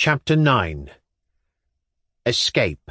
Chapter 9. Escape.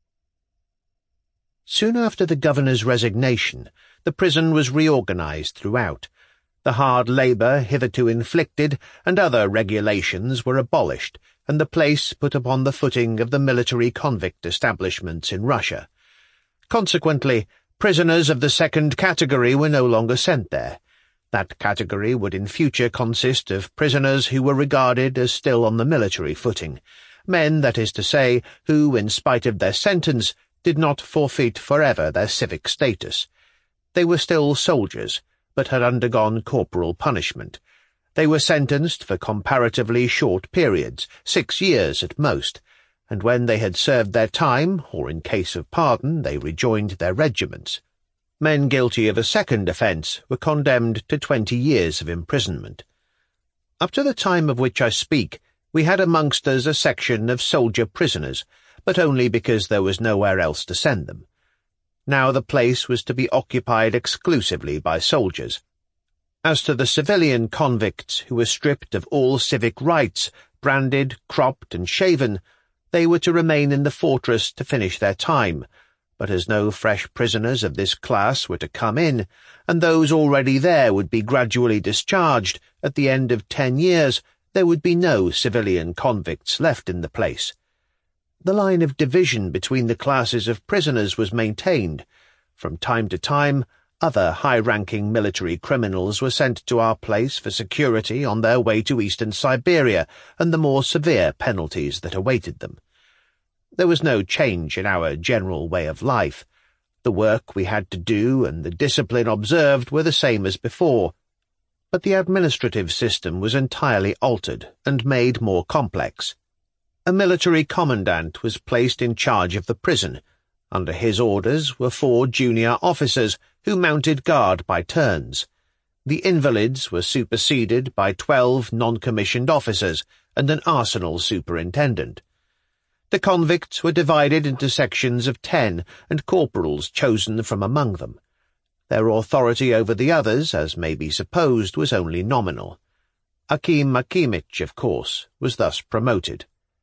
Soon after the governor's resignation, the prison was reorganized throughout. The hard labor hitherto inflicted and other regulations were abolished, and the place put upon the footing of the military convict establishments in Russia. Consequently, prisoners of the second category were no longer sent there. That category would in future consist of prisoners who were regarded as still on the military footing, men, that is to say, who, in spite of their sentence, did not forfeit forever their civic status. They were still soldiers, but had undergone corporal punishment. They were sentenced for comparatively short periods, 6 years at most, and when they had served their time, or in case of pardon, they rejoined their regiments. Men guilty of a second offence were condemned to 20 years of imprisonment. Up to the time of which I speak, we had amongst us a section of soldier prisoners, but only because there was nowhere else to send them. Now the place was to be occupied exclusively by soldiers. As to the civilian convicts who were stripped of all civic rights, branded, cropped, and shaven, they were to remain in the fortress to finish their time, but as no fresh prisoners of this class were to come in, and those already there would be gradually discharged, at the end of 10 years there would be no civilian convicts left in the place. The line of division between the classes of prisoners was maintained. From time to time, other high-ranking military criminals were sent to our place for security on their way to eastern Siberia and the more severe penalties that awaited them. There was no change in our general way of life. The work we had to do and the discipline observed were the same as before, but the administrative system was entirely altered and made more complex. A military commandant was placed in charge of the prison. Under his orders were 4 junior officers who mounted guard by turns. The invalids were superseded by 12 non-commissioned officers and an arsenal superintendent. The convicts were divided into sections of 10 and corporals chosen from among them. Their authority over the others, as may be supposed, was only nominal. Akim Akimich, of course, was thus promoted.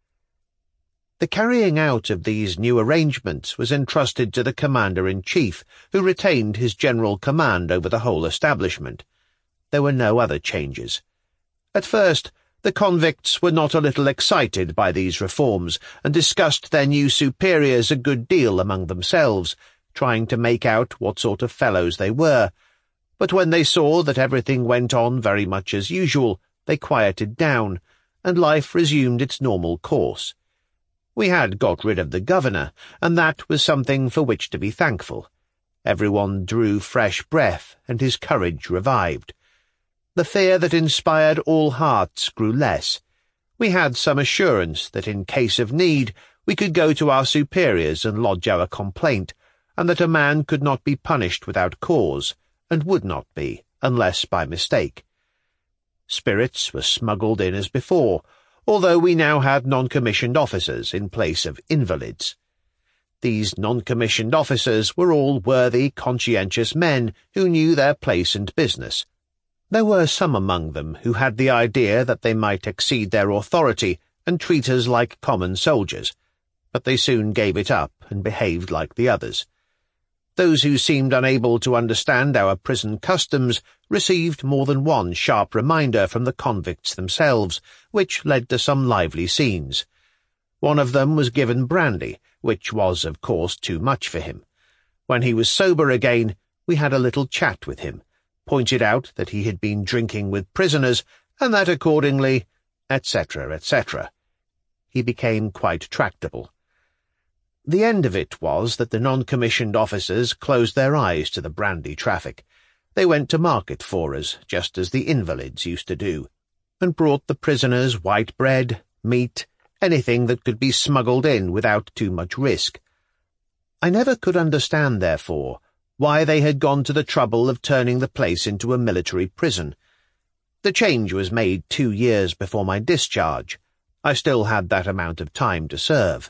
The carrying out of these new arrangements was entrusted to the commander-in-chief, who retained his general command over the whole establishment. There were no other changes. At first, the convicts were not a little excited by these reforms, and discussed their new superiors a good deal among themselves, trying to make out what sort of fellows they were. But when they saw that everything went on very much as usual, they quieted down, and life resumed its normal course. We had got rid of the governor, and that was something for which to be thankful. Everyone drew fresh breath, and his courage revived. The fear that inspired all hearts grew less. We had some assurance that in case of need we could go to our superiors and lodge our complaint, and that a man could not be punished without cause, and would not be, unless by mistake. Spirits were smuggled in as before, although we now had non-commissioned officers in place of invalids. These non-commissioned officers were all worthy, conscientious men who knew their place and business. There were some among them who had the idea that they might exceed their authority and treat us like common soldiers, but they soon gave it up and behaved like the others. Those who seemed unable to understand our prison customs received more than one sharp reminder from the convicts themselves, which led to some lively scenes. One of them was given brandy, which was, of course, too much for him. When he was sober again, we had a little chat with him, pointed out that he had been drinking with prisoners, and that accordingly, etc., etc. He became quite tractable. The end of it was that the non-commissioned officers closed their eyes to the brandy traffic. They went to market for us, just as the invalids used to do, and brought the prisoners white bread, meat, anything that could be smuggled in without too much risk. I never could understand, therefore, why they had gone to the trouble of turning the place into a military prison. The change was made 2 years before my discharge. I still had that amount of time to serve.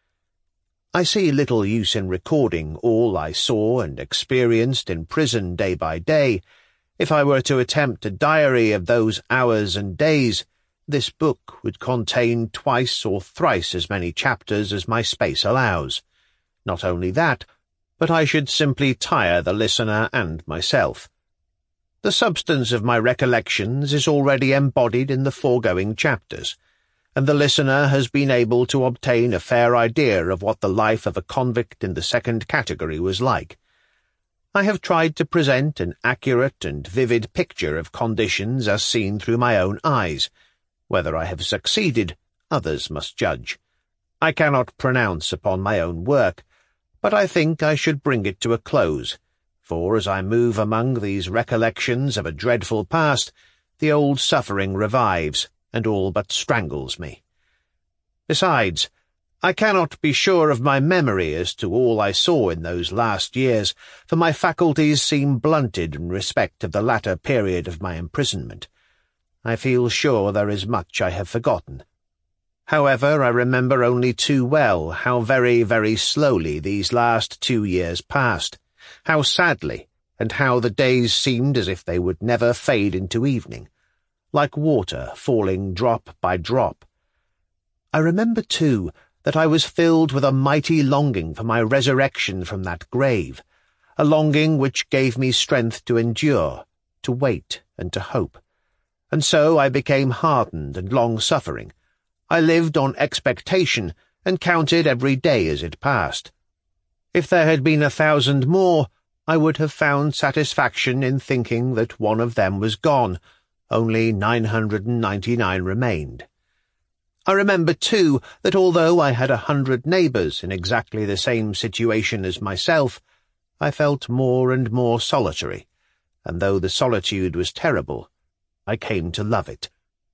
I see little use in recording all I saw and experienced in prison day by day. If I were to attempt a diary of those hours and days, This book would contain twice or thrice as many chapters as my space allows. Not only that, but I should simply tire the listener and myself. The substance of my recollections is already embodied in the foregoing chapters, and the listener has been able to obtain a fair idea of what the life of a convict in the second category was like. I have tried to present an accurate and vivid picture of conditions as seen through my own eyes. Whether I have succeeded, others must judge. I cannot pronounce upon my own work, but I think I should bring it to a close, for as I move among these recollections of a dreadful past, the old suffering revives, and all but strangles me. Besides, I cannot be sure of my memory as to all I saw in those last years, for my faculties seem blunted in respect of the latter period of my imprisonment. I feel sure there is much I have forgotten. However, I remember only too well how very, very slowly these last 2 years passed, how sadly, and how the days seemed as if they would never fade into evening, like water falling drop by drop. I remember, too, that I was filled with a mighty longing for my resurrection from that grave, a longing which gave me strength to endure, to wait, and to hope. And so I became hardened and long-suffering. I lived on expectation, and counted every day as it passed. If there had been 1,000 more, I would have found satisfaction in thinking that one of them was gone. Only 999 remained. I remember, too, that although I had 100 neighbours in exactly the same situation as myself, I felt more and more solitary, and though the solitude was terrible, I came to love it.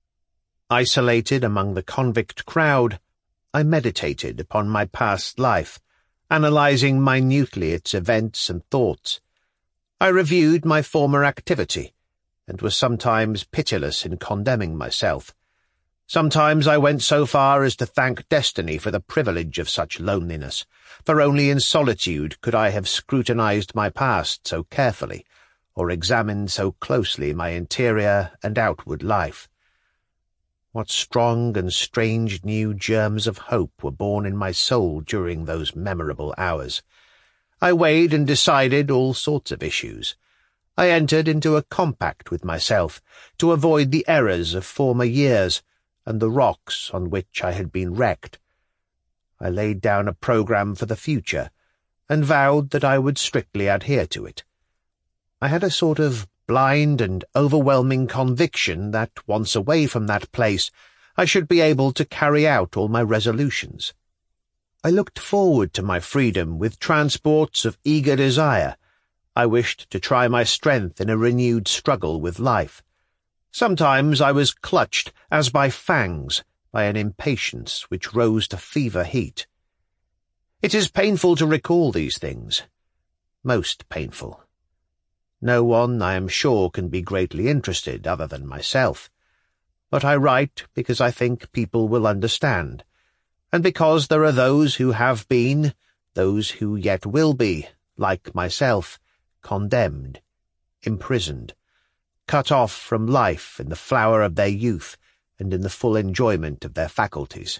Isolated among the convict crowd, I meditated upon my past life, analysing minutely its events and thoughts. I reviewed my former activity, and was sometimes pitiless in condemning myself. Sometimes I went so far as to thank destiny for the privilege of such loneliness, for only in solitude could I have scrutinized my past so carefully, or examined so closely my interior and outward life. What strong and strange new germs of hope were born in my soul during those memorable hours. I weighed and decided all sorts of issues. I entered into a compact with myself to avoid the errors of former years and the rocks on which I had been wrecked. I laid down a programme for the future, and vowed that I would strictly adhere to it. I had a sort of blind and overwhelming conviction that, once away from that place, I should be able to carry out all my resolutions. I looked forward to my freedom with transports of eager desire. I wished to try my strength in a renewed struggle with life. Sometimes I was clutched, as by fangs, by an impatience which rose to fever heat. It is painful to recall these things. Most painful. No one, I am sure, can be greatly interested other than myself. But I write because I think people will understand, and because there are those who have been, those who yet will be, like myself, condemned, imprisoned, cut off from life in the flower of their youth and in the full enjoyment of their faculties.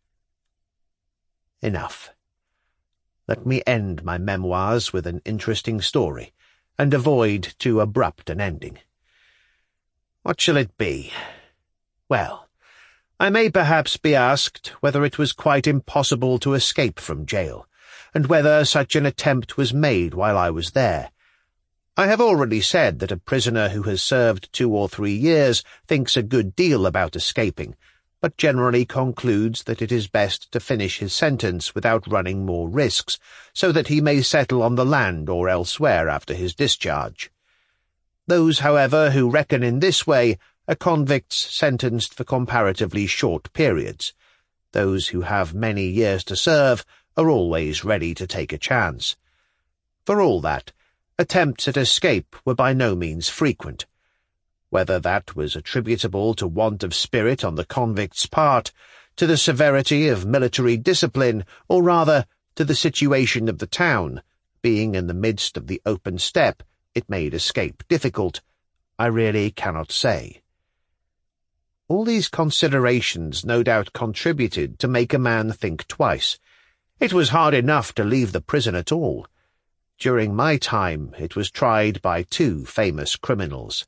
Enough. Let me end my memoirs with an interesting story, and avoid too abrupt an ending. What shall it be? Well, I may perhaps be asked whether it was quite impossible to escape from jail, and whether such an attempt was made while I was there. I have already said that a prisoner who has served 2 or 3 years thinks a good deal about escaping, but generally concludes that it is best to finish his sentence without running more risks, so that he may settle on the land or elsewhere after his discharge. Those, however, who reckon in this way are convicts sentenced for comparatively short periods. Those who have many years to serve are always ready to take a chance. For all that, attempts at escape were by no means frequent. Whether that was attributable to want of spirit on the convict's part, to the severity of military discipline, or rather to the situation of the town, being in the midst of the open steppe, it made escape difficult, I really cannot say. All these considerations no doubt contributed to make a man think twice. It was hard enough to leave the prison at all. During my time it was tried by 2 famous criminals.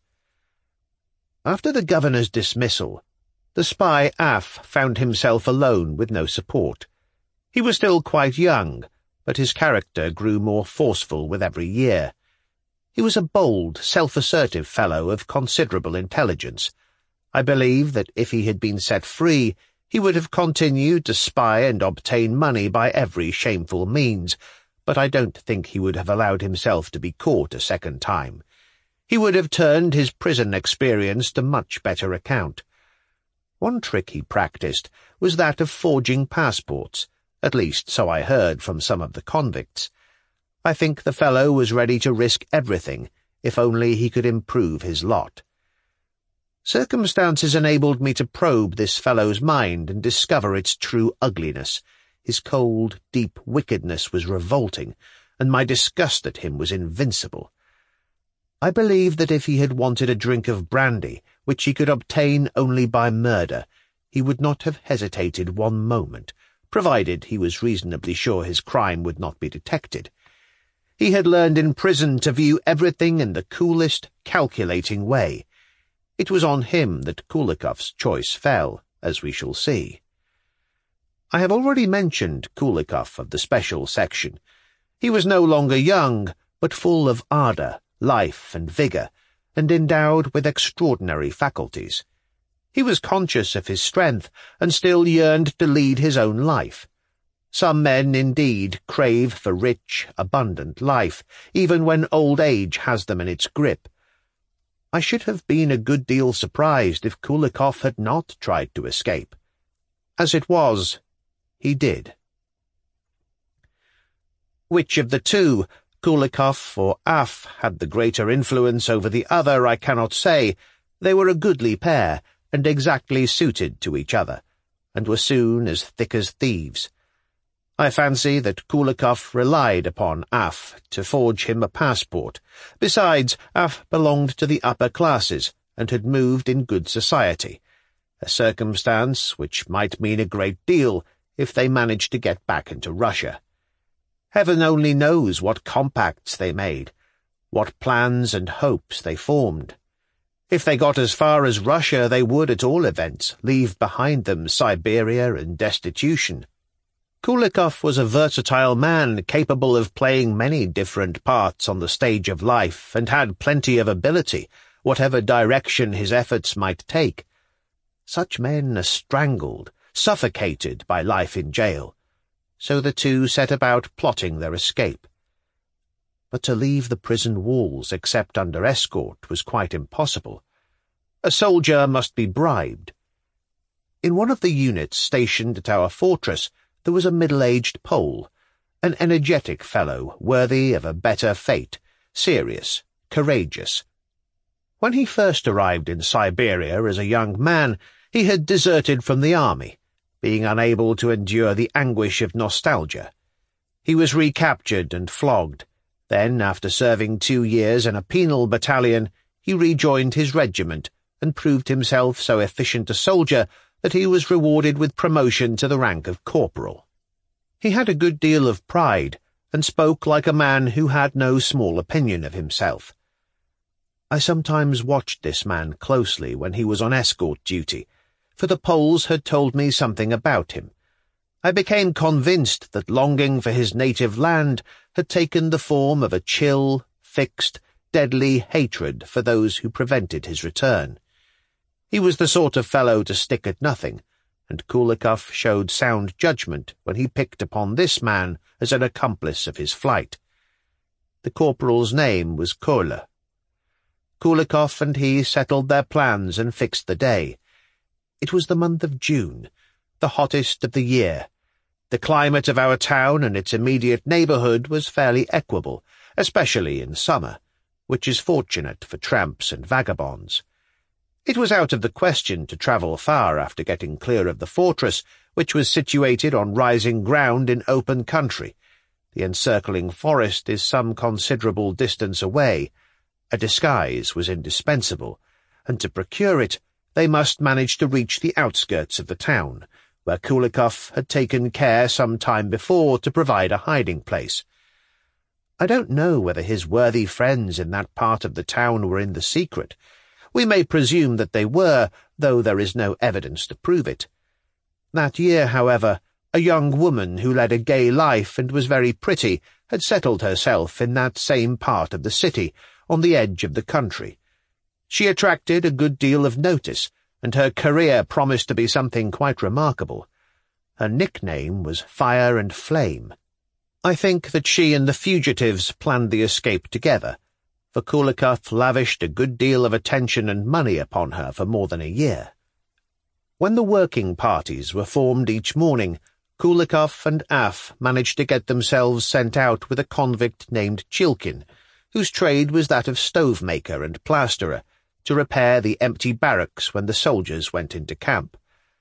After the governor's dismissal, the spy Af found himself alone with no support. He was still quite young, but his character grew more forceful with every year. He was a bold, self-assertive fellow of considerable intelligence. I believe that if he had been set free, he would have continued to spy and obtain money by every shameful means, but I don't think he would have allowed himself to be caught a second time. He would have turned his prison experience to much better account. One trick he practiced was that of forging passports, at least so I heard from some of the convicts. I think the fellow was ready to risk everything, if only he could improve his lot. Circumstances enabled me to probe this fellow's mind and discover its true ugliness. His cold, deep wickedness was revolting, and my disgust at him was invincible. I believe that if he had wanted a drink of brandy, which he could obtain only by murder, he would not have hesitated one moment, provided he was reasonably sure his crime would not be detected. He had learned in prison to view everything in the coolest, calculating way. It was on him that Kulikoff's choice fell, as we shall see. I have already mentioned Kulikoff of the special section. He was no longer young, but full of ardour, life, and vigour, and endowed with extraordinary faculties. He was conscious of his strength, and still yearned to lead his own life. Some men, indeed, crave for rich, abundant life, even when old age has them in its grip. I should have been a good deal surprised if Kulikoff had not tried to escape. As it was, he did. Which of the 2, Kulikoff or Af, had the greater influence over the other, I cannot say. They were a goodly pair, and exactly suited to each other, and were soon as thick as thieves. I fancy that Kulikoff relied upon Af to forge him a passport. Besides, Af belonged to the upper classes, and had moved in good society, a circumstance which might mean a great deal if they managed to get back into Russia. Heaven only knows what compacts they made, what plans and hopes they formed. If they got as far as Russia, they would, at all events, leave behind them Siberia and destitution. Kulikoff was a versatile man, capable of playing many different parts on the stage of life, and had plenty of ability, whatever direction his efforts might take. Such men are strangled, suffocated by life in jail. So the 2 set about plotting their escape. But to leave the prison walls except under escort was quite impossible. A soldier must be bribed. In one of the units stationed at our fortress there was a middle-aged Pole, an energetic fellow worthy of a better fate, serious, courageous. When he first arrived in Siberia as a young man, he had deserted from the army, being unable to endure the anguish of nostalgia. He was recaptured and flogged. Then, after serving 2 years in a penal battalion, he rejoined his regiment and proved himself so efficient a soldier that he was rewarded with promotion to the rank of corporal. He had a good deal of pride, and spoke like a man who had no small opinion of himself. I sometimes watched this man closely when he was on escort duty, for the Poles had told me something about him. I became convinced that longing for his native land had taken the form of a chill, fixed, deadly hatred for those who prevented his return. He was the sort of fellow to stick at nothing, and Kulikoff showed sound judgment when he picked upon this man as an accomplice of his flight. The corporal's name was Korla. Kulikoff and he settled their plans and fixed the day. It was the month of June, the hottest of the year. The climate of our town and its immediate neighbourhood was fairly equable, especially in summer, which is fortunate for tramps and vagabonds. It was out of the question to travel far after getting clear of the fortress, which was situated on rising ground in open country. The encircling forest is some considerable distance away. A disguise was indispensable, and to procure it, they must manage to reach the outskirts of the town, where Kulikov had taken care some time before to provide a hiding place. I don't know whether his worthy friends in that part of the town were in the secret. We may presume that they were, though there is no evidence to prove it. That year, however, a young woman who led a gay life and was very pretty had settled herself in that same part of the city, on the edge of the country. She attracted a good deal of notice, and her career promised to be something quite remarkable. Her nickname was Fire and Flame. I think that she and the fugitives planned the escape together, for Kulikov lavished a good deal of attention and money upon her for more than a year. When the working parties were formed each morning, Kulikov and Af managed to get themselves sent out with a convict named Chilkin, whose trade was that of stove-maker and plasterer, to repair the empty barracks when the soldiers went into camp.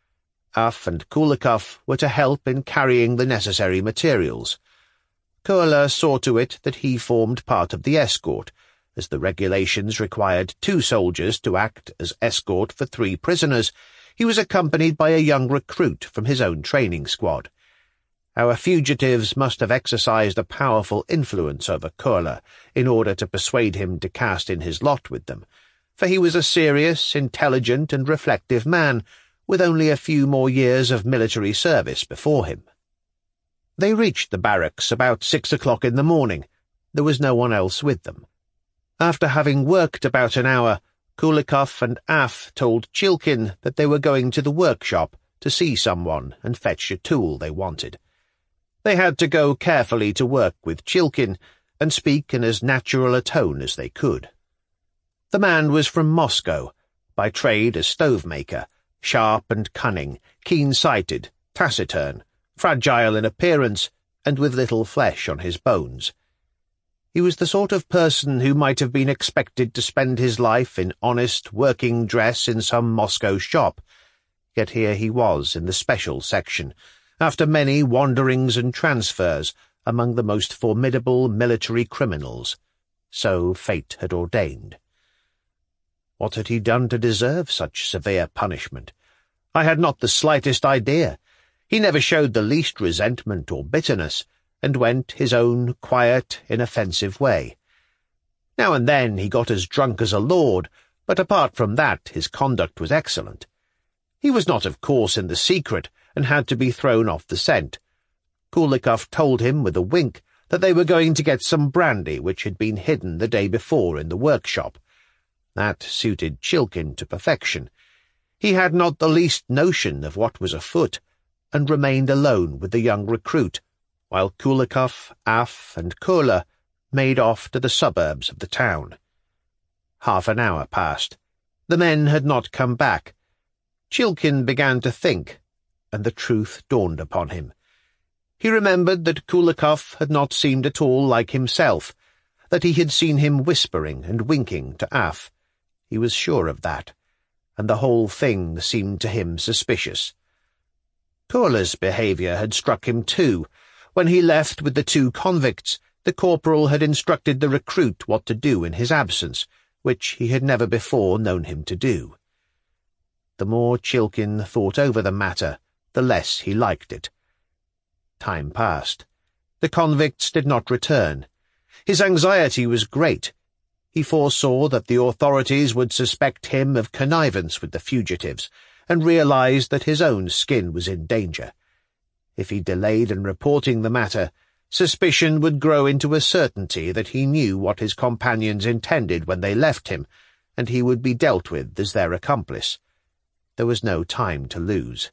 Af and Kulikov were to help in carrying the necessary materials. Kurla saw to it that he formed part of the escort, as the regulations required 2 soldiers to act as escort for 3 prisoners. He was accompanied by a young recruit from his own training squad. Our fugitives must have exercised a powerful influence over Kurla in order to persuade him to cast in his lot with them, for he was a serious, intelligent, and reflective man, with only a few more years of military service before him. They reached the barracks about 6 o'clock in the morning. There was no one else with them. After having worked about an hour, Kulikov and Af told Chilkin that they were going to the workshop to see someone and fetch a tool they wanted. They had to go carefully to work with Chilkin and speak in as natural a tone as they could. The man was from Moscow, by trade a stove-maker, sharp and cunning, keen-sighted, taciturn, fragile in appearance, and with little flesh on his bones. He was the sort of person who might have been expected to spend his life in honest working dress in some Moscow shop, yet here he was in the special section, after many wanderings and transfers among the most formidable military criminals. So fate had ordained. What had he done to deserve such severe punishment? I had not the slightest idea. He never showed the least resentment or bitterness, and went his own quiet, inoffensive way. Now and then he got as drunk as a lord, but apart from that his conduct was excellent. He was not, of course, in the secret, and had to be thrown off the scent. Kulikov told him with a wink that they were going to get some brandy which had been hidden the day before in the workshop. That suited Chilkin to perfection. He had not the least notion of what was afoot, and remained alone with the young recruit, while Kulikov, Af, and Kurla made off to the suburbs of the town. Half an hour passed. The men had not come back. Chilkin began to think, and the truth dawned upon him. He remembered that Kulikov had not seemed at all like himself, that he had seen him whispering and winking to Af. He was sure of that, and the whole thing seemed to him suspicious. Kurla's behaviour had struck him too. When he left with the 2 convicts, the corporal had instructed the recruit what to do in his absence, which he had never before known him to do. The more Chilkin thought over the matter, the less he liked it. Time passed. The convicts did not return. His anxiety was great. He foresaw that the authorities would suspect him of connivance with the fugitives, and realized that his own skin was in danger. If he delayed in reporting the matter, suspicion would grow into a certainty that he knew what his companions intended when they left him, and he would be dealt with as their accomplice. There was no time to lose.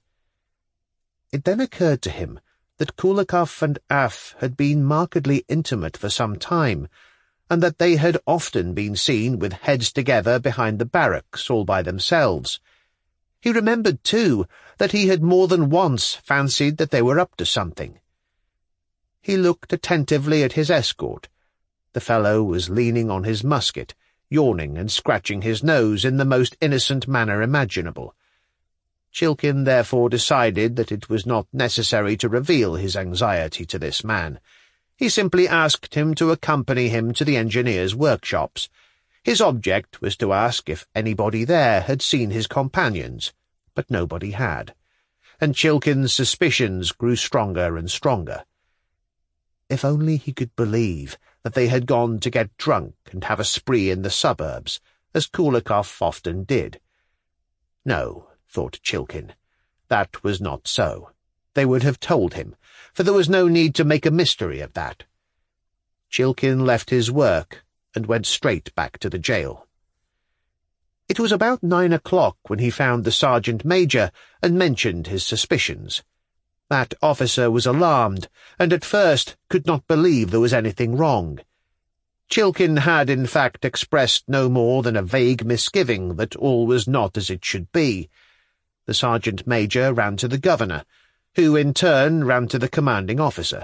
It then occurred to him that Kulikov and Af had been markedly intimate for some time, and that they had often been seen with heads together behind the barracks all by themselves. He remembered, too, that he had more than once fancied that they were up to something. He looked attentively at his escort. The fellow was leaning on his musket, yawning and scratching his nose in the most innocent manner imaginable. Chilkin therefore decided that it was not necessary to reveal his anxiety to this man. He simply asked him to accompany him to the engineers' workshops. His object was to ask if anybody there had seen his companions, but nobody had, and Chilkin's suspicions grew stronger and stronger. If only he could believe that they had gone to get drunk and have a spree in the suburbs, as Kulikov often did. No, thought Chilkin, that was not so. They would have told him, for there was no need to make a mystery of that. Chilkin left his work and went straight back to the jail. It was about 9 o'clock when he found the sergeant-major and mentioned his suspicions. That officer was alarmed, and at first could not believe there was anything wrong. Chilkin had in fact expressed no more than a vague misgiving that all was not as it should be. The sergeant-major ran to the governor, who in turn ran to the commanding officer.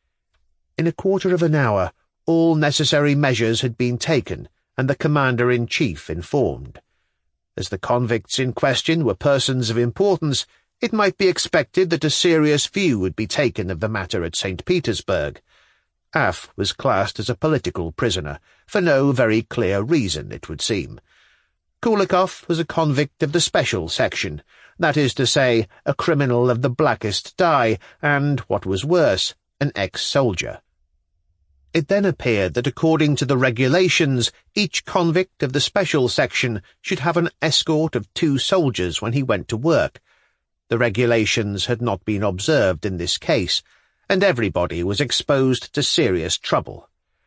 In a quarter of an hour all necessary measures had been taken, and the commander-in-chief informed. As the convicts in question were persons of importance, it might be expected that a serious view would be taken of the matter at St. Petersburg. Aff was classed as a political prisoner, for no very clear reason, it would seem. Kulikov was a convict of the special section, that is to say, a criminal of the blackest dye, and, what was worse, an ex-soldier. It then appeared that according to the regulations, each convict of the special section should have an escort of 2 soldiers when he went to work. The regulations had not been observed in this case, and everybody was exposed to serious trouble.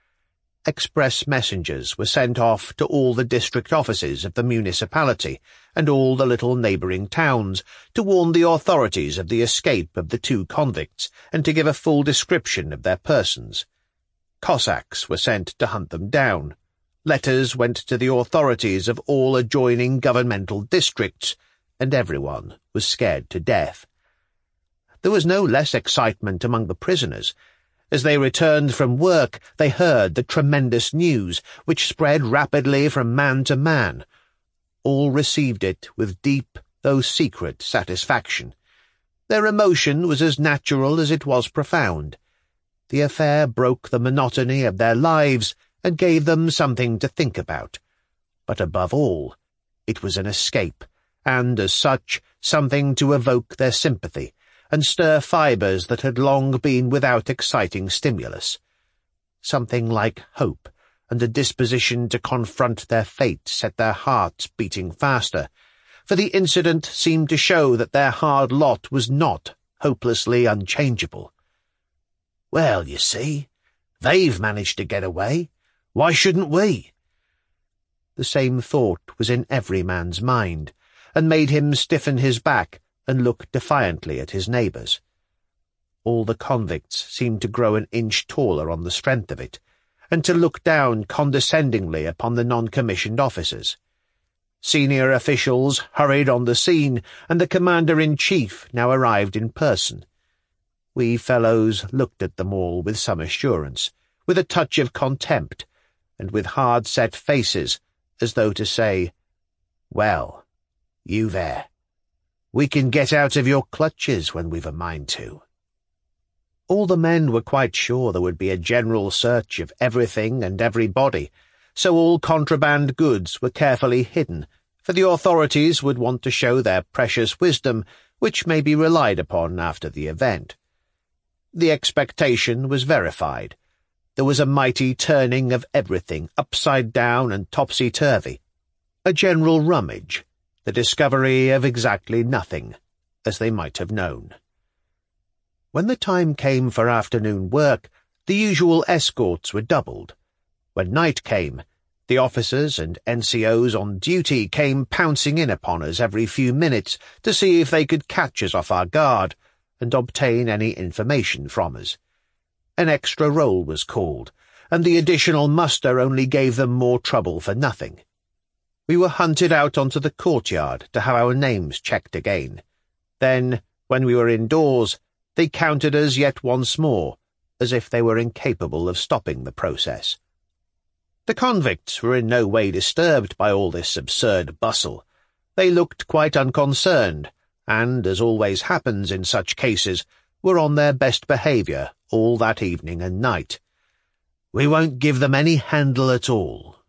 Express messengers were sent off to all the district offices of the municipality and all the little neighbouring towns to warn the authorities of the escape of the 2 convicts and to give a full description of their persons. Cossacks were sent to hunt them down. Letters went to the authorities of all adjoining governmental districts, and everyone was scared to death. There was no less excitement among the prisoners. As they returned from work, they heard the tremendous news, which spread rapidly from man to man. All received it with deep, though secret, satisfaction. Their emotion was as natural as it was profound. The affair broke the monotony of their lives and gave them something to think about. But above all, it was an escape, and, as such, something to evoke their sympathy and stir fibres that had long been without exciting stimulus. Something like hope and a disposition to confront their fate set their hearts beating faster, for the incident seemed to show that their hard lot was not hopelessly unchangeable. "Well, you see, they've managed to get away. Why shouldn't we?" The same thought was in every man's mind, and made him stiffen his back and look defiantly at his neighbours. All the convicts seemed to grow an inch taller on the strength of it, and to look down condescendingly upon the non-commissioned officers. Senior officials hurried on the scene, and the commander-in-chief now arrived in person. We fellows looked at them all with some assurance, with a touch of contempt, and with hard-set faces, as though to say, "Well, you there. We can get out of your clutches when we've a mind to." All the men were quite sure there would be a general search of everything and everybody, so all contraband goods were carefully hidden, for the authorities would want to show their precious wisdom, which may be relied upon after the event. The expectation was verified. There was a mighty turning of everything upside down and topsy-turvy, a general rummage, the discovery of exactly nothing, as they might have known. When the time came for afternoon work, the usual escorts were doubled. When night came, the officers and NCOs on duty came pouncing in upon us every few minutes to see if they could catch us off our guard and obtain any information from us. An extra roll was called, and the additional muster only gave them more trouble for nothing. We were hunted out onto the courtyard to have our names checked again. Then, when we were indoors, they counted us yet once more, as if they were incapable of stopping the process. The convicts were in no way disturbed by all this absurd bustle. They looked quite unconcerned, and, as always happens in such cases, were on their best behaviour all that evening and night. "We won't give them any handle at all,"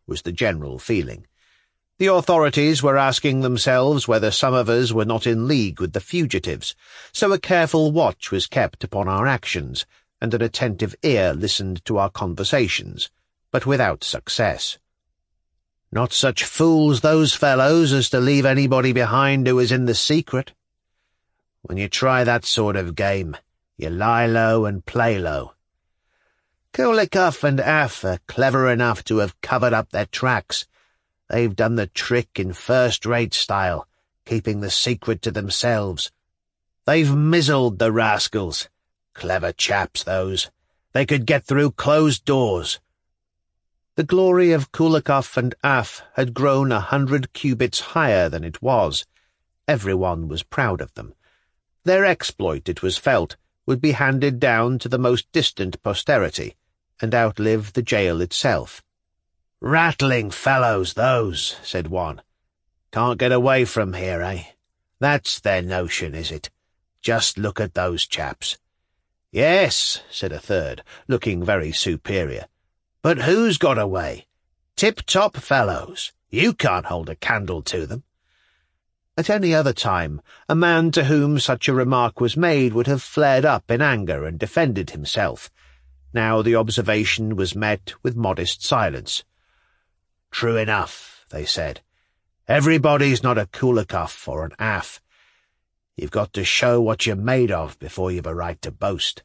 was the general feeling. The authorities were asking themselves whether some of us were not in league with the fugitives, so a careful watch was kept upon our actions, and an attentive ear listened to our conversations, but without success. "Not such fools, those fellows, as to leave anybody behind who is in the secret. When you try that sort of game, you lie low and play low. Kulikoff and Af are clever enough to have covered up their tracks. They've done the trick in first-rate style, keeping the secret to themselves. They've mizzled the rascals. Clever chaps, those. They could get through closed doors." The glory of Kulikoff and Af had grown 100 cubits higher than it was. Everyone was proud of them. Their exploit, it was felt, would be handed down to the most distant posterity, and outlive the jail itself. "Rattling fellows, those," said one. "Can't get away from here, eh? That's their notion, is it? Just look at those chaps." "Yes," said a third, looking very superior. "But who's got away? Tip-top fellows. You can't hold a candle to them." At any other time, a man to whom such a remark was made would have flared up in anger and defended himself. Now the observation was met with modest silence. "True enough," they said. "Everybody's not a Kulikoff or an Af. You've got to show what you're made of before you've a right to boast."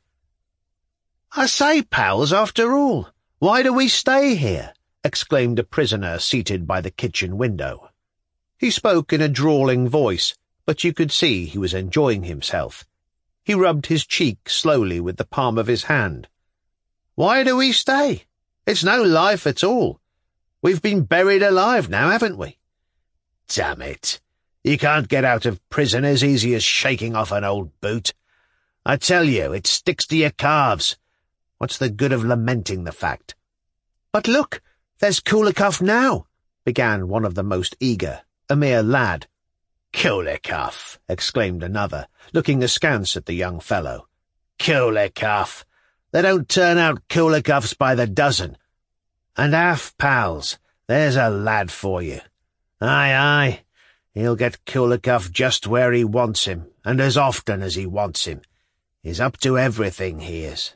"I say, pals, after all, why do we stay here?" exclaimed a prisoner seated by the kitchen window. He spoke in a drawling voice, but you could see he was enjoying himself. He rubbed his cheek slowly with the palm of his hand. "Why do we stay? It's no life at all. We've been buried alive now, haven't we? Damn it! You can't get out of prison as easy as shaking off an old boot. I tell you, it sticks to your calves. What's the good of lamenting the fact?" "But look, there's Kulikoff now," began one of the most eager, a mere lad. "Kulikoff!" exclaimed another, looking askance at the young fellow. "Kulikoff! They don't turn out Kulikoffs by the dozen. And Af, pals, there's a lad for you. Aye, aye, he'll get Kulikoff just where he wants him, and as often as he wants him. He's up to everything, he is."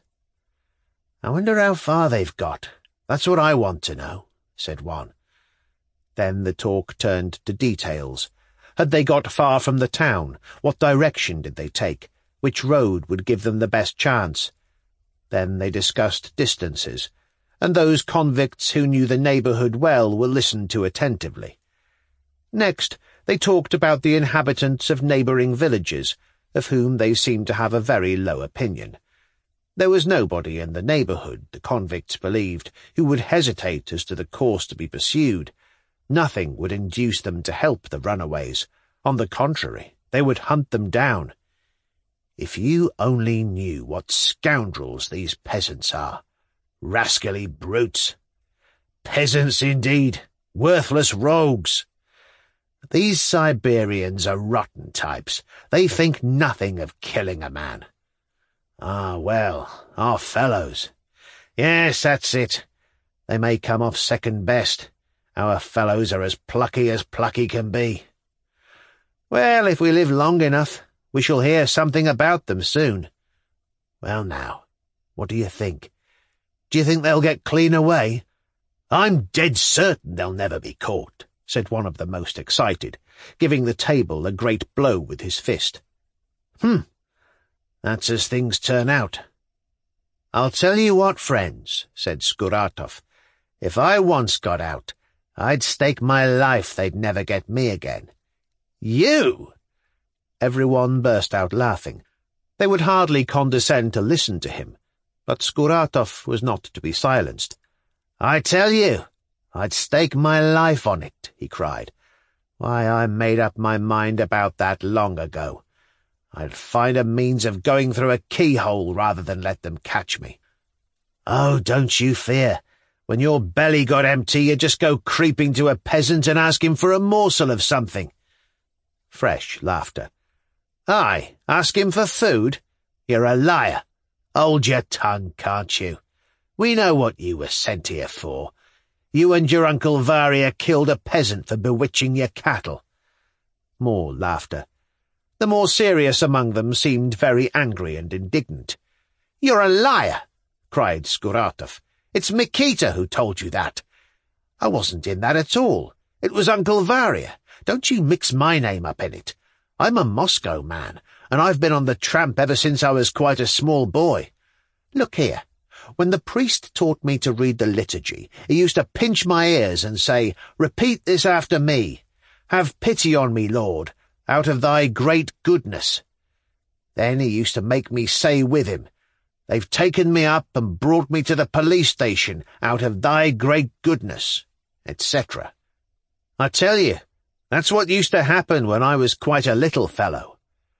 "I wonder how far they've got. That's what I want to know," said one. Then the talk turned to details. Had they got far from the town? What direction did they take? Which road would give them the best chance? Then they discussed distances, and those convicts who knew the neighbourhood well were listened to attentively. Next, they talked about the inhabitants of neighbouring villages, of whom they seemed to have a very low opinion. There was nobody in the neighbourhood, the convicts believed, who would hesitate as to the course to be pursued. Nothing would induce them to help the runaways. On the contrary, they would hunt them down. If you only knew what scoundrels these peasants are. Rascally brutes. Peasants indeed, worthless rogues. These Siberians are rotten types. They think nothing of killing a man. Ah, well, our fellows. Yes, that's it. They may come off second best. Our fellows are as plucky can be. Well, if we live long enough, we shall hear something about them soon. Well now, what do you think? Do you think they'll get clean away? I'm dead certain they'll never be caught, said one of the most excited, giving the table a great blow with his fist. That's as things turn out. I'll tell you what, friends, said Skuratov. If I once got out, I'd stake my life they'd never get me again. You! Everyone burst out laughing. They would hardly condescend to listen to him, but Skuratov was not to be silenced. I tell you, I'd stake my life on it, he cried. Why, I made up my mind about that long ago. I'd find a means of going through a keyhole rather than let them catch me. Oh, don't you fear. When your belly got empty, you'd just go creeping to a peasant and ask him for a morsel of something. Fresh laughter. Aye, ask him for food? You're a liar. Hold your tongue, can't you? We know what you were sent here for. You and your Uncle Varia killed a peasant for bewitching your cattle." More laughter. The more serious among them seemed very angry and indignant. "You're a liar!" cried Skuratov. "It's Mikita who told you that." "I wasn't in that at all. It was Uncle Varia. Don't you mix my name up in it. I'm a Moscow man, and I've been on the tramp ever since I was quite a small boy. Look here. When the priest taught me to read the liturgy, he used to pinch my ears and say, 'Repeat this after me. Have pity on me, Lord, out of thy great goodness.' Then he used to make me say with him, 'They've taken me up and brought me to the police station out of thy great goodness,' etc. I tell you, that's what used to happen when I was quite a little fellow."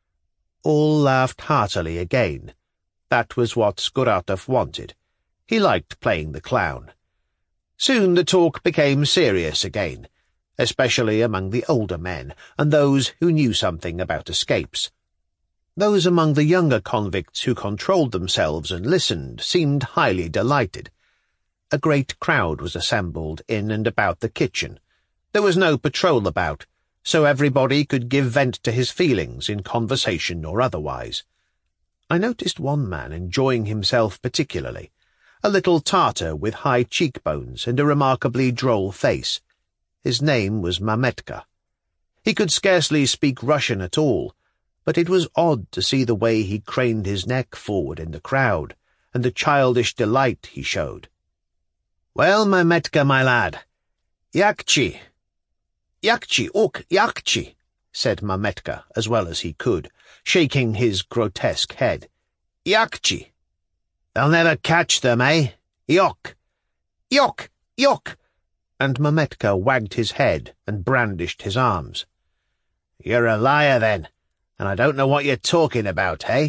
All laughed heartily again. That was what Skuratov wanted. He liked playing the clown. Soon the talk became serious again, especially among the older men and those who knew something about escapes. Those among the younger convicts who controlled themselves and listened seemed highly delighted. A great crowd was assembled in and about the kitchen. There was no patrol about, so everybody could give vent to his feelings in conversation or otherwise. I noticed one man enjoying himself particularly, a little Tartar with high cheekbones and a remarkably droll face. His name was Mametka. He could scarcely speak Russian at all, but it was odd to see the way he craned his neck forward in the crowd, and the childish delight he showed. "Well, Mametka, my lad, yakchi." "Yakchi, ok, yakchi," said Mametka as well as he could, shaking his grotesque head. "Yakchi. They'll never catch them, eh? Yok! Yok! Yok!" And Mametka wagged his head and brandished his arms. "You're a liar, then, and I don't know what you're talking about, eh?"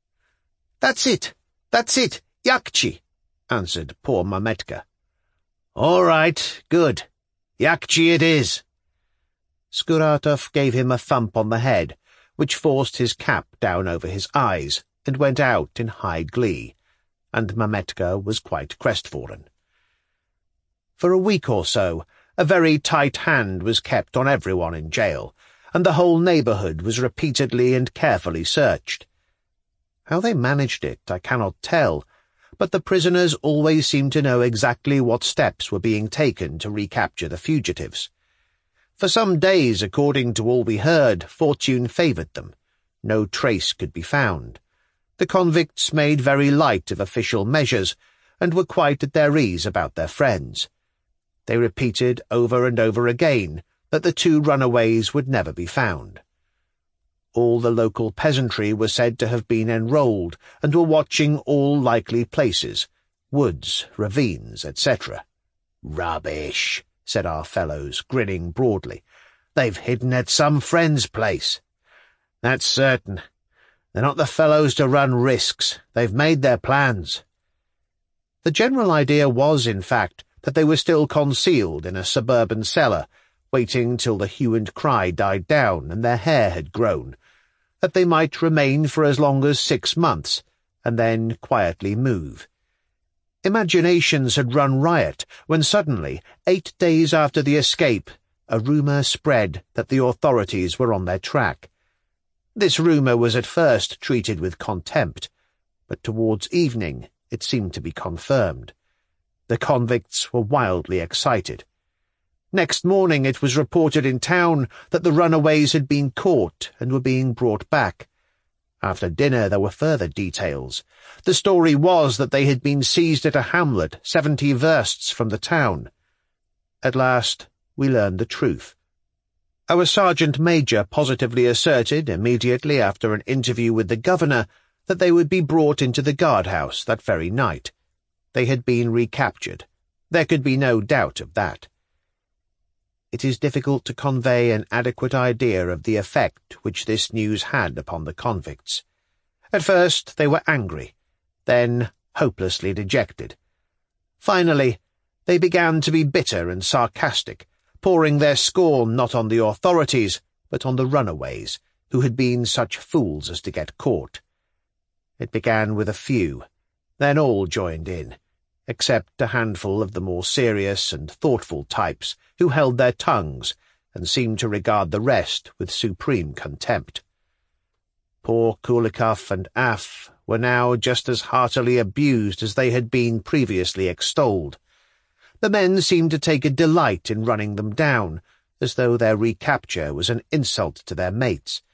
That's it, Yakchi," answered poor Mametka. "All right, good. Yakchi it is." Skuratov gave him a thump on the head, which forced his cap down over his eyes, and went out in high glee, and Mametka was quite crestfallen. For a week or so, a very tight hand was kept on everyone in jail, and the whole neighbourhood was repeatedly and carefully searched. How they managed it I cannot tell, but the prisoners always seemed to know exactly what steps were being taken to recapture the fugitives. For some days, according to all we heard, fortune favoured them. No trace could be found. The convicts made very light of official measures, and were quite at their ease about their friends. They repeated over and over again that the two runaways would never be found. All the local peasantry were said to have been enrolled, and were watching all likely places, woods, ravines, etc. "Rubbish," said our fellows, grinning broadly. "They've hidden at some friend's place." "That's certain. They're not the fellows to run risks. They've made their plans." The general idea was, in fact, that they were still concealed in a suburban cellar, waiting till the hue and cry died down and their hair had grown, that they might remain for as long as 6 months, and then quietly move. Imaginations had run riot when suddenly, 8 days after the escape, a rumour spread that the authorities were on their track. This rumour was at first treated with contempt, but towards evening it seemed to be confirmed. The convicts were wildly excited. Next morning it was reported in town that the runaways had been caught and were being brought back. After dinner there were further details. The story was that they had been seized at a hamlet 70 versts from the town. At last we learned the truth. Our sergeant major positively asserted, immediately after an interview with the governor, that they would be brought into the guardhouse that very night. They had been recaptured. There could be no doubt of that. It is difficult to convey an adequate idea of the effect which this news had upon the convicts. At first they were angry, then hopelessly dejected. Finally, they began to be bitter and sarcastic, pouring their scorn not on the authorities, but on the runaways, who had been such fools as to get caught. It began with a few, then all joined in. except a handful of the more serious and thoughtful types who held their tongues and seemed to regard the rest with supreme contempt. Poor Kulikov and Af were now just as heartily abused as they had been previously extolled. The men seemed to take a delight in running them down, as though their recapture was an insult to their mates.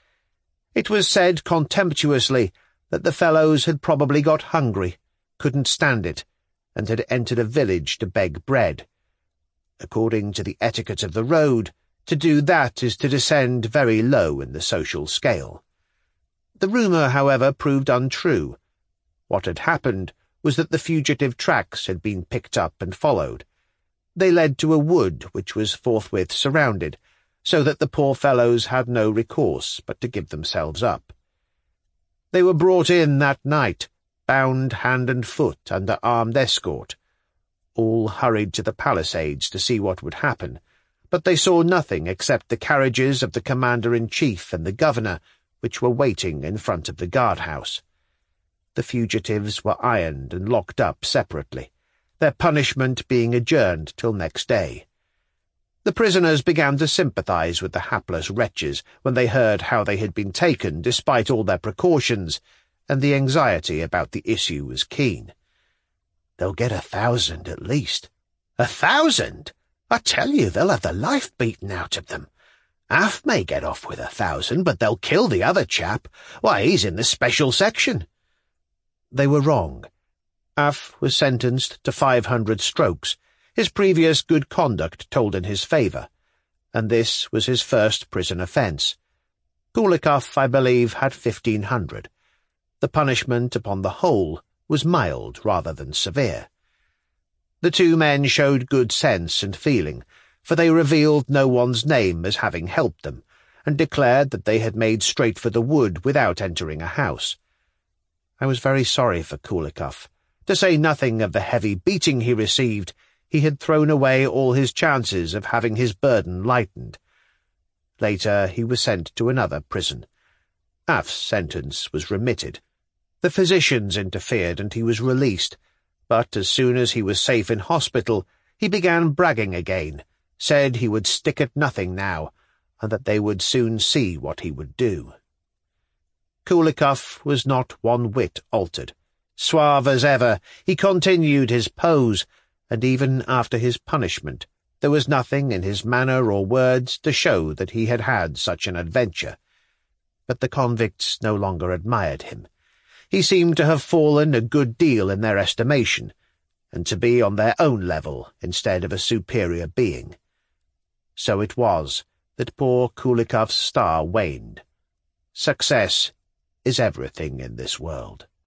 It was said contemptuously that the fellows had probably got hungry, couldn't stand it, and had entered a village to beg bread. According to the etiquette of the road, to do that is to descend very low in the social scale. The rumour, however, proved untrue. What had happened was that the fugitive tracks had been picked up and followed. They led to a wood which was forthwith surrounded, so that the poor fellows had no recourse but to give themselves up. They were brought in that night, bound hand and foot under armed escort. All hurried to the palisades to see what would happen, but they saw nothing except the carriages of the commander-in-chief and the governor, which were waiting in front of the guardhouse. The fugitives were ironed and locked up separately, their punishment being adjourned till next day. The prisoners began to sympathize with the hapless wretches when they heard how they had been taken despite all their precautions, and the anxiety about the issue was keen. "They'll get 1,000 at least." 1,000? I tell you, they'll have the life beaten out of them. Af may get off with 1,000, but they'll kill the other chap. Why, he's in the special section. They were wrong. Af was sentenced to 500 strokes. His previous good conduct told in his favour, and this was his first prison offence. Kulikov, I believe, had 1,500. The punishment, upon the whole, was mild rather than severe. The two men showed good sense and feeling, for they revealed no one's name as having helped them, and declared that they had made straight for the wood without entering a house. I was very sorry for Kulikov. To say nothing of the heavy beating he received, he had thrown away all his chances of having his burden lightened. Later he was sent to another prison. Af's sentence was remitted. The physicians interfered and he was released, but as soon as he was safe in hospital, he began bragging again, said he would stick at nothing now, and that they would soon see what he would do. Kulikov was not one whit altered. Suave as ever, he continued his pose, and even after his punishment, there was nothing in his manner or words to show that he had had such an adventure. But the convicts no longer admired him. He seemed to have fallen a good deal in their estimation, and to be on their own level instead of a superior being. So it was that poor Kulikov's star waned. Success is everything in this world.